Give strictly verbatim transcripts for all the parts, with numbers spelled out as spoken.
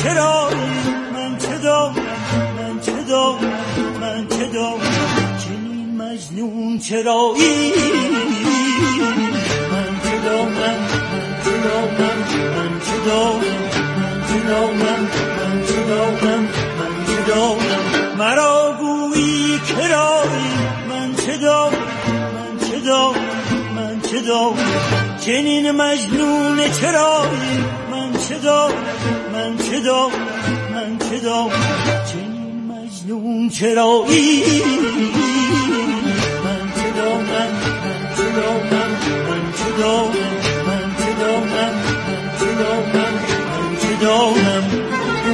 چرایی من چه دانم من چه دانم من چه دانم چنین مجنون چرایی من چه دانم من چه دانم من چه دانم من چه دانم من چه دانم من چه دانم مرا گویی کرایی من چه دانم من چه دانم من چه دانم چنین مجنون چرایی من چه دانم من چه دانم من چه دانم چنین مجنون چرایی من چه دانم من چه دانم من چه دانم من چه دانم من چه دانم من چه دانم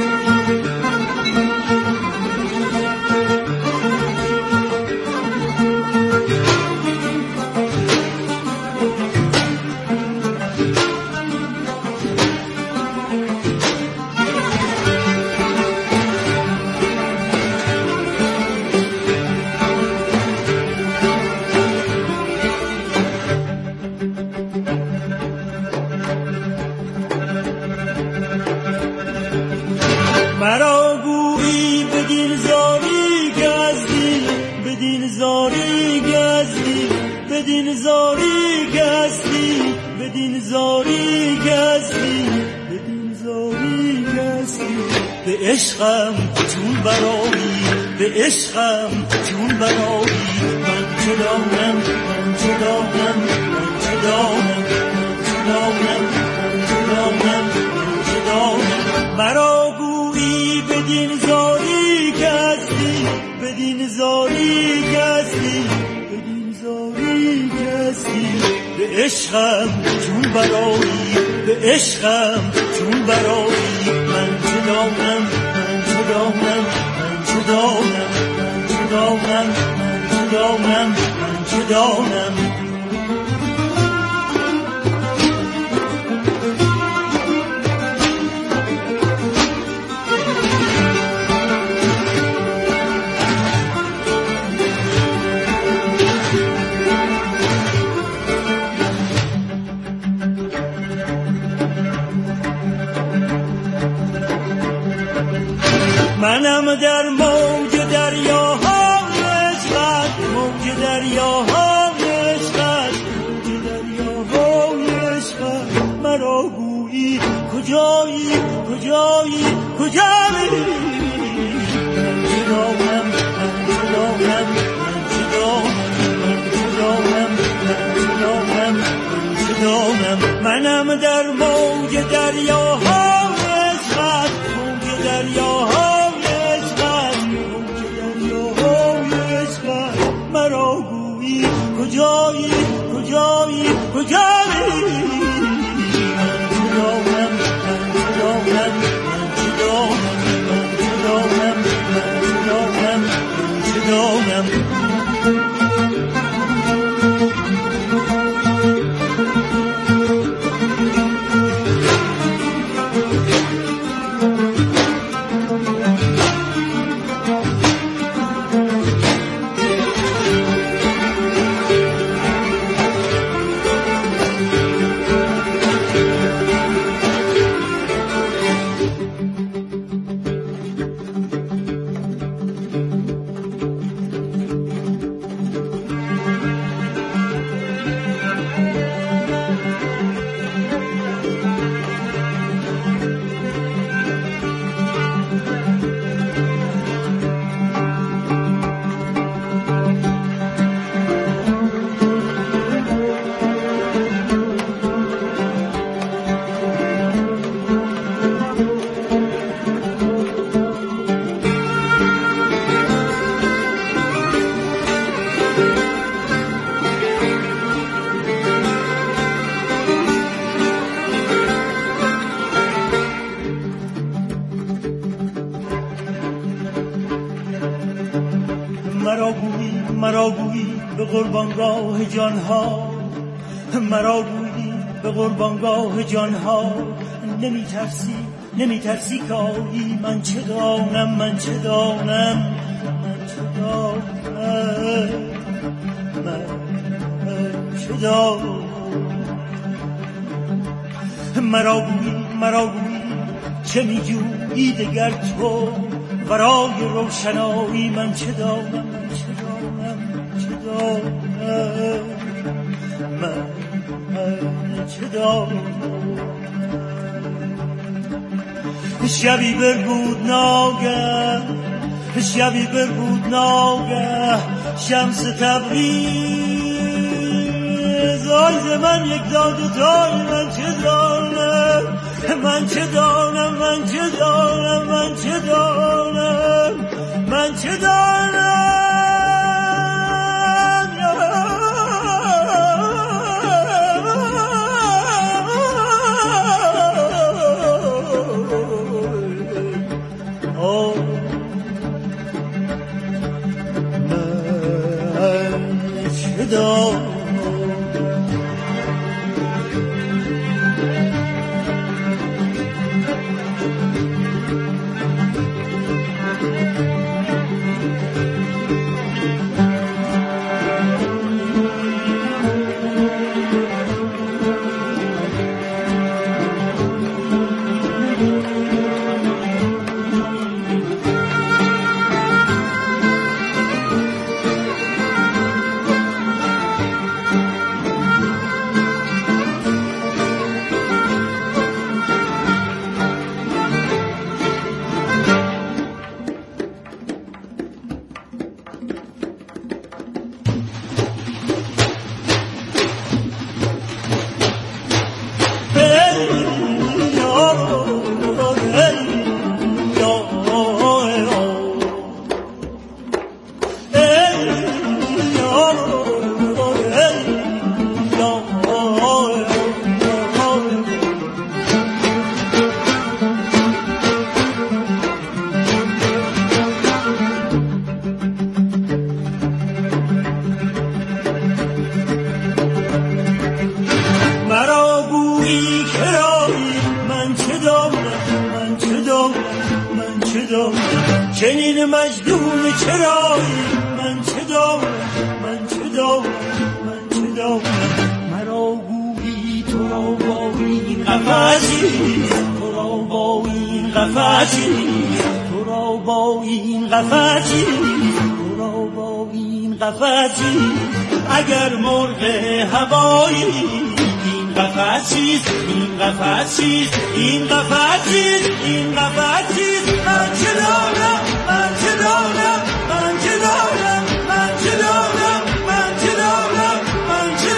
مرا گویی بدین زاری گزدی بدین زاری گزدی بدین زاری گزدی بدین زاری گزدی بدین زاری گزدی به عشقم چون برایی به عشقم چون برایی من چه دانم من چه دانم من چه دانم من چه دانم من چه دانم من چه دانم مرا بدین زاری گزدی بدین زاری گزدی بدین زاری گزدی به عشقم چون برایی به عشقم چون برایی من چه دانم من چه دانم من چه دانم من چه دانم من چه دانم من چه دانم منم در موج دریاهای عشقت موج دریاهای عشقت موج دریاهای عشقت مرا گویی کجایی کجایی کجایی من چه دانم من چه دانم من چه دانم من چه دانم من چه دانم من چه دانم منم در موج دریاهای عشقت موج دریاهای مرا گویی کجایی کجایی کجایی من چه دانم من چه دانم من چه دانم من چه دانم من چه دانم من چه دانم مرا گویی مرا گویی به قربانگاه جانها مرا گویی به قربانگاه جانها نمی ترسی نمی ترسی که آیی من چه دانم من چه دانم من چه دانم من چه دانم مرا گویی مرا گویی چه میجویی دگر تو برای روشنایی؟ من چه دانم چه دانم چه دانم من چه دانم. شبی بربود ناگه شبی بربود ناگه شمس تبریز آیز من یک داد تای. من چه دانم من چه دانم من چه دانم من چه دانم من چه دانم. چنین مجنون چرایی؟ من چه دانم من چه دانم من چه دانم. مرا گویی تو را با این قفسی تو را با این قفسی تو را با این قفسی تو را با این قفسی. اگر مرغ هوایی این قفسی این قفسی این قفسی این قفسی. من چه دانم من چه دانم من چه دانم من چه دانم من چه دانم من چه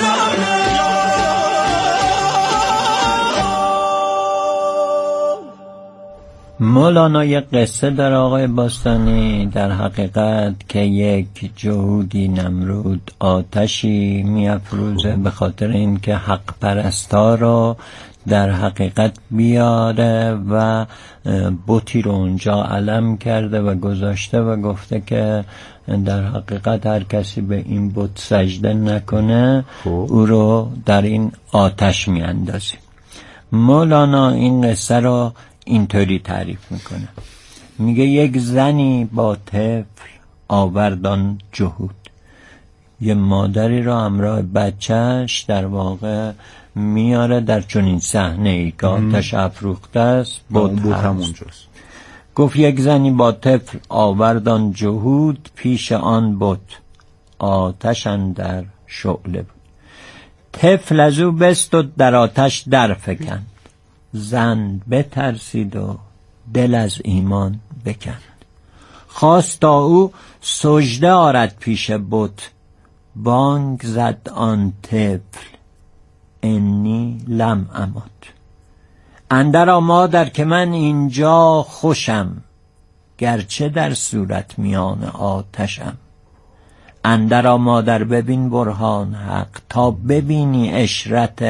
دانم. مولانا یک قصه در آقای باستانی در حقیقت که یک جهودی نمرود آتشی میافروزه به خاطر اینکه حق پرستا را در حقیقت بیاره و بتی رو اونجا علم کرده و گذاشته و گفته که در حقیقت هر کسی به این بت سجده نکنه او رو در این آتش میاندازه. مولانا این قصه رو اینطوری تعریف میکنه، میگه یک زنی با طفل آوردان جهود. یه مادری رو همراه بچهش در واقع میاره در چنین صحنه ای که آتش افروخته است، بود همونجاست. گفت یک زنی با طفل آوردان جهود، پیش آن بود آتش اندر شعله بود. طفل از او بست و در آتش در فکند، زن بترسید و دل از ایمان بکند. خواست تا او سجده آرد پیش بت، بانگ زد آن طفل انی لم امت. اندر مادر که من اینجا خوشم، گرچه در صورت میان آتشم. اندر مادر ببین برهان حق، تا ببینی اشرت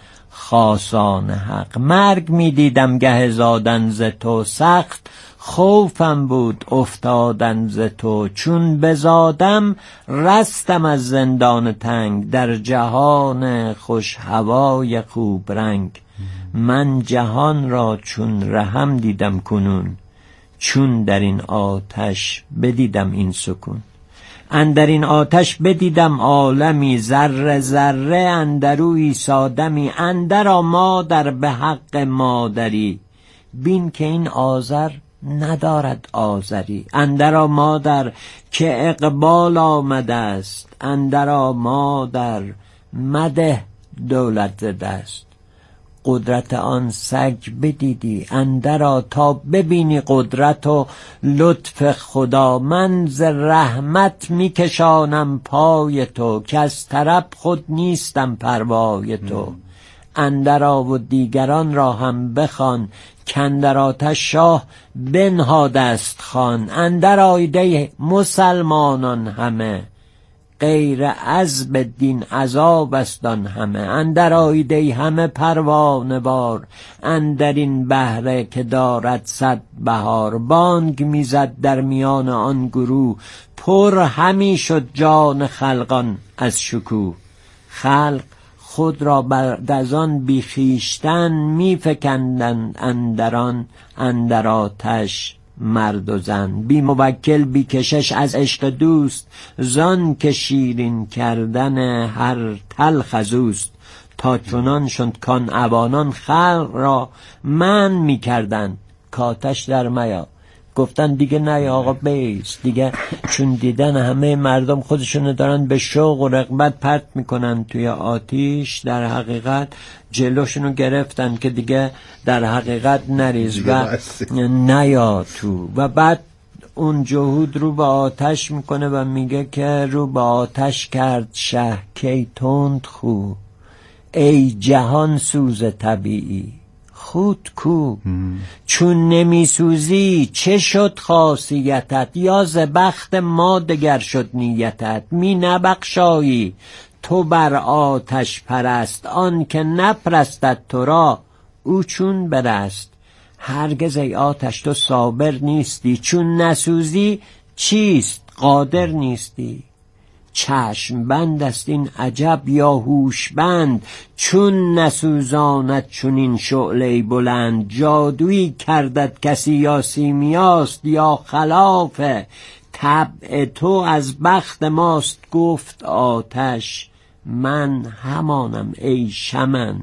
خاصان حق. مرگ می دیدم گه زادن ز تو، سخت خوفم بود افتادن ز تو. چون بزادم رستم از زندان تنگ، در جهان خوش هوای خوب رنگ. من جهان را چون رهم دیدم کنون، چون در این آتش بدیدم این سکون. اندر این آتش بدیدم عالمی، ذره ذره اندرو عیسی دمی. اندر مادر به حق مادری، بین که این آذر ندارد آذری. اندرا مادر که اقبال آمده است، اندرا مادر مده دولت ز دست. قدرت آن سگ بدیدی اندرا، تا ببینی قدرت و لطف خدا. من ز رحمت میکشانم پای تو، که از طرب خود نیستم پروای تو. اندرا و دیگران را هم بخوان، کاندر آتش شاه بنهاده است خوان. اندر آیده مسلمانان همه، غیر عذب دین عذاب است آن همه. اندر آیده همه پروانه بار، اندر این بهره که دارد صد بهار. بانگ میزد در میان آن گروه، پر همی شد جان خلقان از شکوه. خلق خود را بعد از آن بی خویشتن می فکندند اندران، اندر آتش مرد و زن. بی موکل بی کشش از عشق دوست، زان که شیرین کردن هر تلخ از اوست. تا چنان شد کان اوانان خلق را من می کردن، کاتش در میا. گفتن دیگه نه آقا بیس دیگه، چون دیدن همه مردم خودشونو دارن به شوق و رغبت پرت میکنن توی آتیش، در حقیقت جلوشونو گرفتن که دیگه در حقیقت نریز و نیا تو. و بعد اون جهود رو به آتش میکنه و میگه که رو به آتش کرد شه کی تند خو، ای جهان سوز طبیعی خود کو. چون نمی سوزی چه شد خاصیتت، یا ز بخت ما دگر شد نیتت. می نبخشایی تو بر آتش پرست، آن که نپرستد تو را او چون برست. هرگز ای آتش تو صابر نیستی، چون نسوزی چیست قادر نیستی. چشم بند است این عجب یا هوش بند، چون نسوزاند چونین شعله بلند. جادویی کردت کسی یا سیمیاست، یا خلاف طبع تو از بخت ماست. گفت آتش من همانم ای شمن،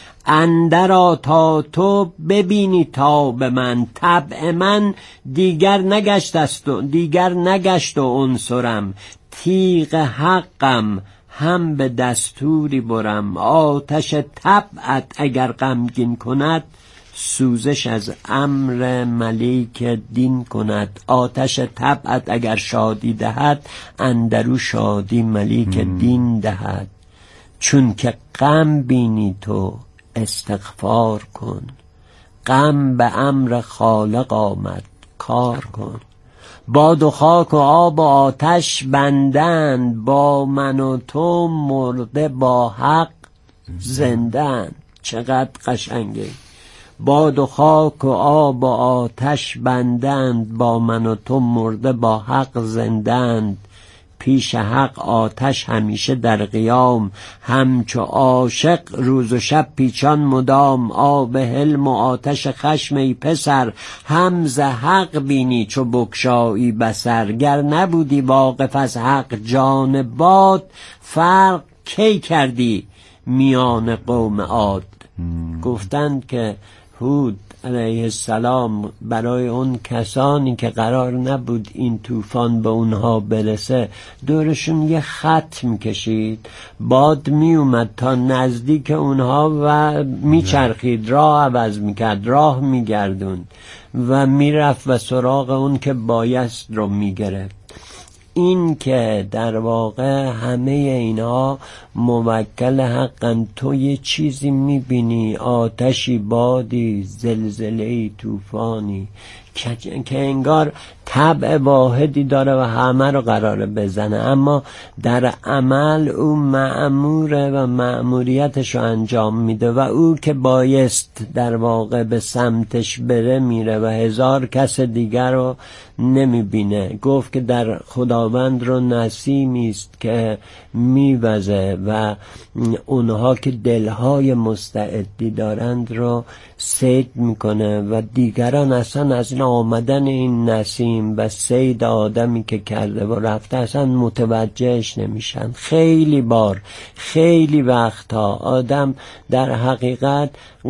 اندرا تا تو ببینی تاب من. طبع من دیگر نگشت است و دیگر نگشت و عنصرم. تیغ حقم هم به دستوری برم. آتش طبعت اگر غمگین کند، سوزش از امر ملیک دین کند. آتش طبعت اگر شادی دهد، اندرو شادی ملیک دین دهد. چون که غم بینی تو استغفار کن، غم به امر خالق آمد کار کن. باد و خاک و آب و آتش بندند، با من و تو مرده با حق زندند. چقدر قشنگه. باد و خاک و آب و آتش بندند، با من و تو مرده با حق زندند. پیش حق آتش همیشه در قیام، همچو عاشق روز و شب پیچان مدام. آب حلم و آتش خشم ای پسر، هم ز حق بینی چو بگشایی بصر. گر نبودی واقف از حق جان باد، فرق کی کردی میان قوم عاد. گفتند که هود علیه السلام برای اون کسانی که قرار نبود این طوفان به اونها برسه، دورشون یه خط میکشید، باد میومد تا نزدیک اونها و میچرخید، راه عوض میکرد، راه میگردوند و میرفت و سراغ اون که بایست رو میگرفت. این که در واقع همه اینها موکل حقن. تو یه چیزی میبینی، آتشی، بادی، زلزله‌ای، طوفانی که انگار طبع واحدی داره و همه رو قراره بزنه، اما در عمل او مأموره و مأموریتش رو انجام میده و او که بایست در واقع به سمتش بره میره و هزار کس دیگر رو نمیبینه. گفت که در خداوند رو نسیمی است که میوزه و اونها که دلهای مستعدی دارند رو صید میکنه و دیگران اصلا از آمدن این نسیم و صید آدمی که کرده و رفته اصلا متوجهش نمیشن. خیلی بار خیلی وقتها آدم در حقیقت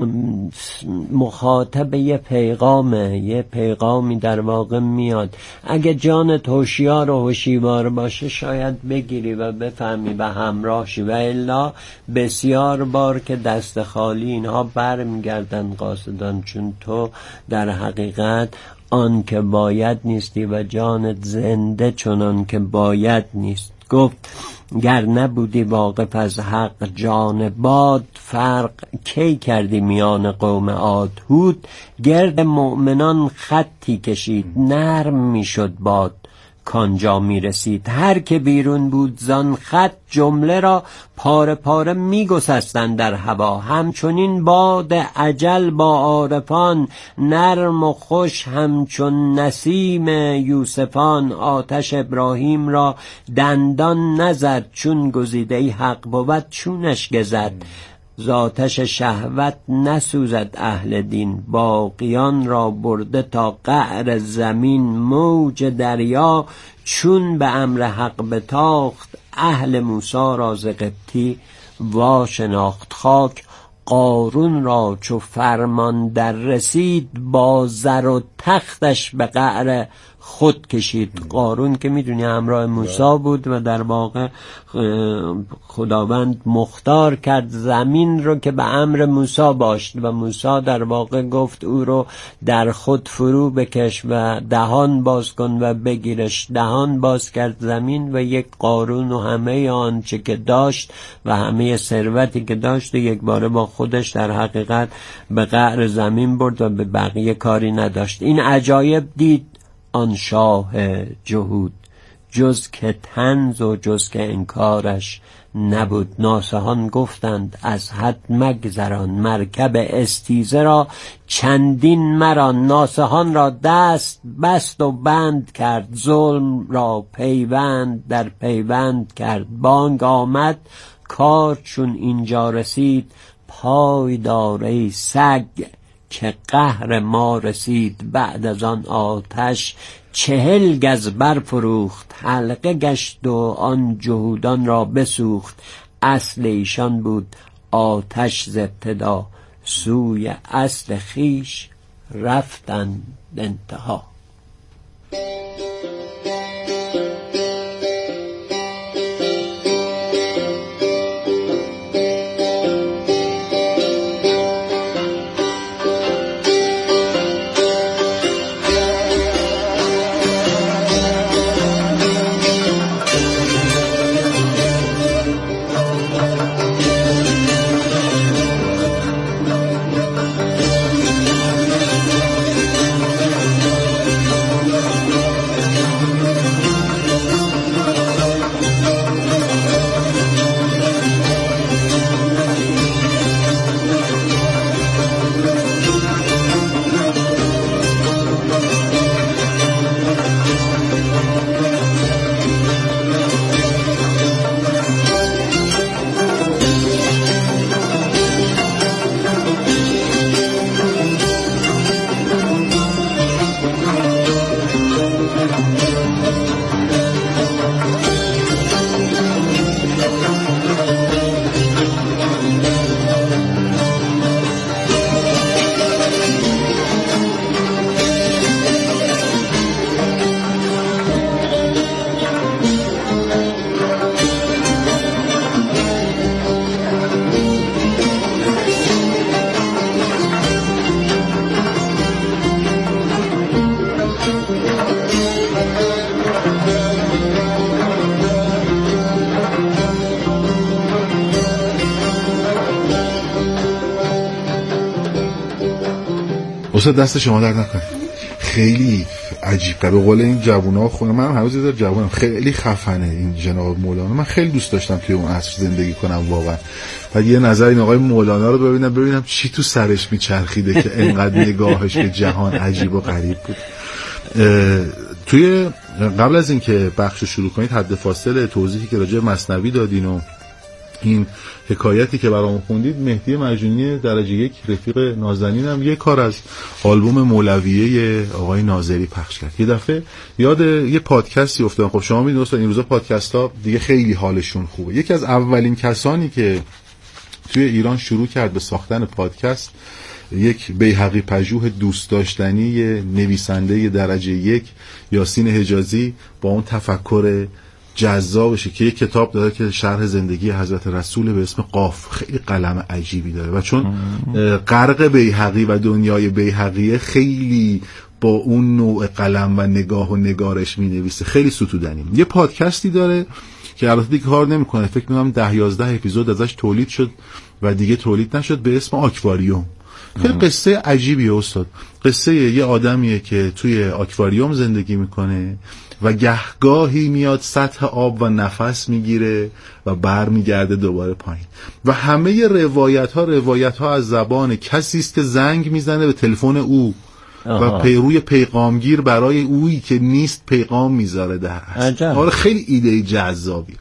مخاطب یه پیغامه، یه پیغامی در واقع میاد. اگه جانت هوشیار و هوشیوار باشه شاید بگیری و بفهمی و همراه شی، و الا بسیار بار که دست خالی اینها برمیگردن قاصدان، چون تو در حقیقت آن که باید نیستی و جانت زنده چنان که باید نیست. گفت گر نبودی واقف از حق جان باد، فرق کی کردی میان قوم عاد. هود گرد مؤمنان خطی کشید، نرم میشد باد کانجا می رسید. هر که بیرون بود زان خط، جمله را پاره پاره می گسستند در هوا. همچنین باد اجل با عارفان، نرم و خوش همچون نسیم یوسفان. آتش ابراهیم را دندان نزد، چون گزیده حق بود چونش گزد. ذاتش شهوت نسوزد اهل دین، باقیان را برده تا قعر زمین. موج دریا چون به امر حق بتاخت، اهل موسی را ز قبطی وا شناخت. خاک قارون را چو فرمان در رسید، با زر و تختش به قعر خود کشید. قارون که میدونی همراه موسی بود و در واقع خداوند مختار کرد زمین رو که به امر موسی باشد و موسی در واقع گفت او رو در خود فرو بکش و دهان باز کن و بگیرش. دهان باز کرد زمین و یک قارون و همه آنچه که داشت و همه ثروتی که داشت و یک باره با خودش در حقیقت به قعر زمین برد و به بقیه کاری نداشت. این عجایب دید آن شاه جهود، جز که طنز و جز که انکارش نبود. ناصحان گفتند از حد مگذران، مرکب استیزه را چندین مران. ناصحان را دست بست و بند کرد، ظلم را پیوند در پیوند کرد. بانگ آمد کار چون اینجا رسید، پای دار ای سگ که قهر ما رسید. بعد از آن آتش چهل گز برفروخت، حلقه گشت و آن جهودان را بسوخت. اصل ایشان بود آتش ز ابتدا، سوی اصل خیش رفتند انتها. استاد دست شما درد نکنه. خیلی عجیب به قول این جوونا خونه من هنوز در جوونم، خیلی خفنه این جناب مولانا. من خیلی دوست داشتم توی اون عصر زندگی کنم واقعا. بعد یه نظر این آقای مولانا رو ببینم ببینم چی تو سرش میچرخیده که انقدر نگاهش به جهان عجیب و غریب بود. توی قبل از اینکه بخش شروع کنید حد فاصله توضیحی که راجع به مثنوی دادین و این حکایتی که برامون خوندید مهدی مجنونی درجه یک رفیق نازنینم یه کار از آلبوم مولویه آقای ناظری پخش کرد. یه دفعه یاد یه پادکستی افتادم. خب شما میدونید دوستان این روزا پادکست ها دیگه خیلی حالشون خوبه. یکی از اولین کسانی که توی ایران شروع کرد به ساختن پادکست یک بیهقی پژوه دوست داشتنی نویسنده درجه یک یاسین حجازی با اون تفکر جذابشه که یک کتاب داره که شرح زندگی حضرت رسول به اسم قاف، خیلی قلم عجیبی داره و چون غرق بیهقی و دنیای بیهقیه خیلی با اون نوع قلم و نگاه و نگارش می نویسه، خیلی ستودنی. یه پادکستی داره که البته دیگه کار نمیکنه، فکر میکنم ده یازده اپیزود ازش تولید شد و دیگه تولید نشد، به اسم آکواریوم. خیلی قصه عجیبیه استاد. قصه یه آدمیه که توی آکواریوم زندگی میکنه و گهگاهی میاد سطح آب و نفس میگیره و بر میگرده دوباره پایین و همه روایت ها روایت ها از زبان کسی است که زنگ میزنه به تلفن او آها. و پیروی پیغامگیر برای اویی که نیست پیغام میذاره در هست. آره خیلی ایده جذابی.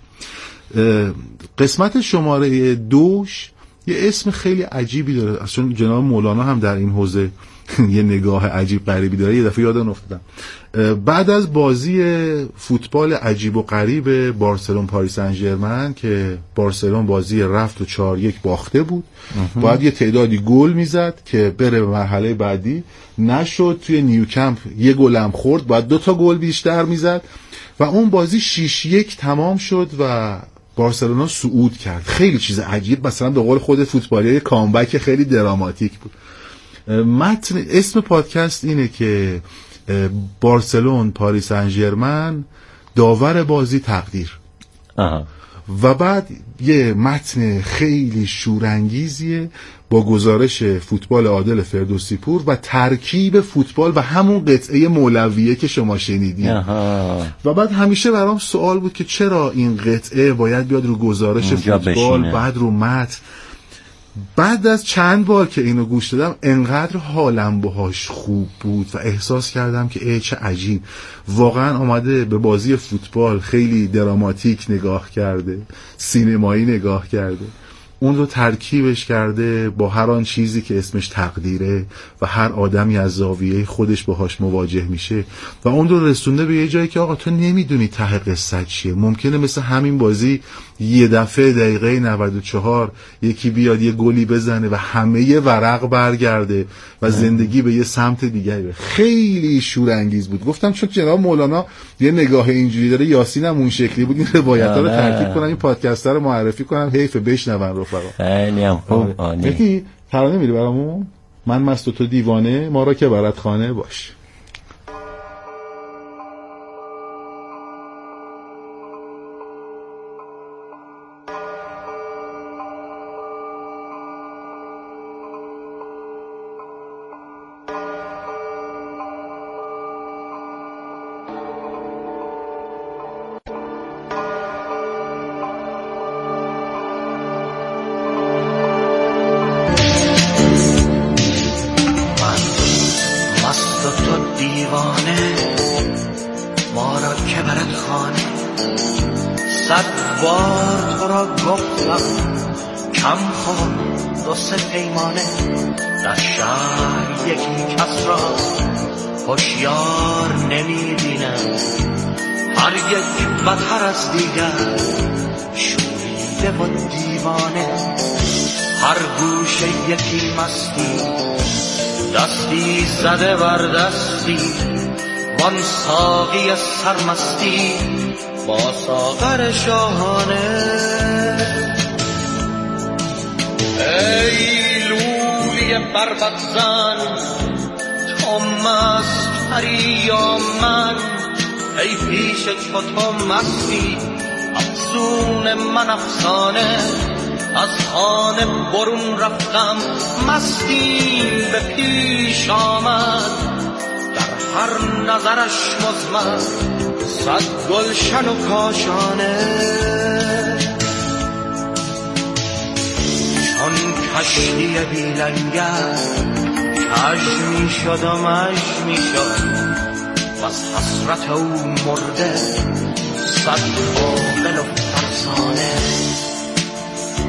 قسمت شماره دوش یه اسم خیلی عجیبی داره، چون جناب مولانا هم در این حوزه یه نگاه عجیب غریبی داره. یه دفعه یادم افتادم بعد از بازی فوتبال عجیب و غریب بارسلون پاریس سن ژرمن که بارسلون بازی رفت و چهار یک باخته بود، باید یه تعدادی گل میزد که بره به مرحله بعدی، نشد. توی نیوکمپ یه گل هم خورد، باید دو تا گل بیشتر میزد و اون بازی شش یک تمام شد و بارسلونا صعود کرد. خیلی چیز عجیب، مثلا به قول خود فوتبالی‌ها کامبک خیلی دراماتیک بود. متن اسم پادکست اینه که بارسلون پاریس سن ژرمن داور بازی تقدیر. آها. و بعد یه متن خیلی شورانگیزیه با گزارش فوتبال عادل فردوسی پور و ترکیب فوتبال و همون قطعه مولویه که شما شنیدید. و بعد همیشه برام سوال بود که چرا این قطعه باید بیاد رو گزارش فوتبال بعد رو متن. بعد از چند بار که اینو گوش دادم انقدر حالم باهاش خوب بود و احساس کردم که ای چه عجیب، واقعا آمده به بازی فوتبال خیلی دراماتیک نگاه کرده، سینمایی نگاه کرده، اون رو ترکیبش کرده با هر آن چیزی که اسمش تقدیره و هر آدمی از زاویه خودش باهاش مواجه میشه و اون رو رسونده به یه جایی که آقا تو نمیدونی ته قصه چیه. ممکنه مثل همین بازی یه دفعه دقیقه نود و چهار یکی بیاد یه گلی بزنه و همه یه ورق برگرده و زندگی به یه سمت دیگری بره. خیلی شورانگیز بود. گفتم چون جناب مولانا یه نگاه اینجوری داره، یاسین هم اون شکلی بود، این روایت‌ها رو ترکیب کنم، این پادکست رو معرفی کنم، حیف بشنون رفقا. خیلی هم خوب. عالی. یکی ترانه میری برامون؟ من مست و تو دیوانه، ما را که برات خانه باش. زده بر دستی وان ساقی سرمستی با ساغر شاهانه. ای لولی بربط زن تو مست پری یا من، ای پیش چو تو مستی افزون من افسانه. از خانه برون رفتم مستی به پیش آمد، در هر نظرش مزمن صد گلشن و کاشانه. چون کشتی بی لنگر کج می شد و مج می شد و از حسرت او مرده صد عاقل و فرزانه.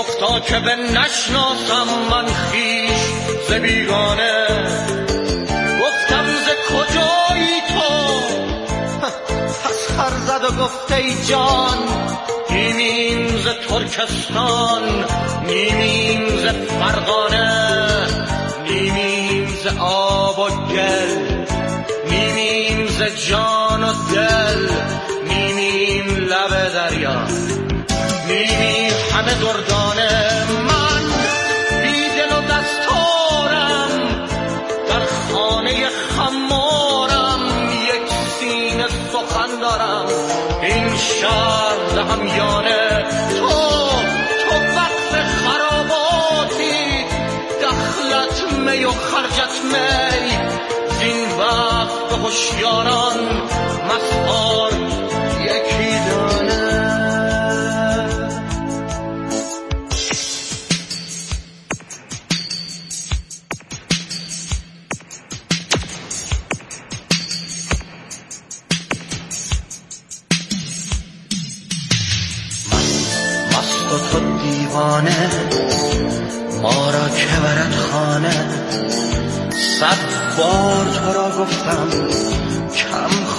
گفتا که به نشناسم من خیش ز بیگانه. گفتم ز کجایی تو؟ پس خر زد و گفت ای جان نیمیم ز ترکستان، نیمیم ز فرغانه، نیمیم ز آب و گل، نیمیم ز جان و دل، نیمیم لب دریا، نیمی همه دردانه. من بیدل و دستارم در خانه خمارم، یک سینه سخن دارم این شهر همیانه. تو تو وقت خراباتی، دخلت می و خرجت می، زین وقت به هوشیاران مسخار یکی دانه. تو دیوانه ما را که برد خانه، صد بار تو را گفتم کم